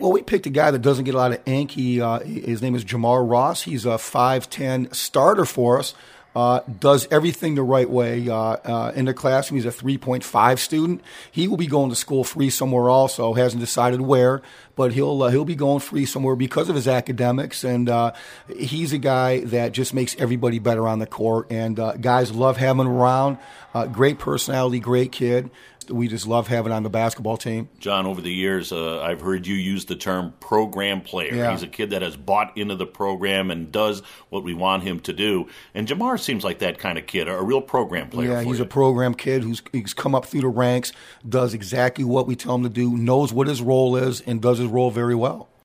Well, we picked a guy that doesn't get a lot of ink. His name is Jamar Ross. He's a 5'10" starter for us. Does everything the right way. In the classroom, he's a 3.5 student. He will be going to school free somewhere also. Hasn't decided where, but he'll be going free somewhere because of his academics. And he's a guy that just makes everybody better on the court. And guys love having him around. Great personality, great kid. We just love having on the basketball team. John, over the years, I've heard you use the term program player. Yeah. He's a kid that has bought into the program and does what we want him to do. And Jamar seems like that kind of kid, a real program player. Yeah, he's a program kid who's come up through the ranks, does exactly what we tell him to do, knows what his role is, and does his role very well.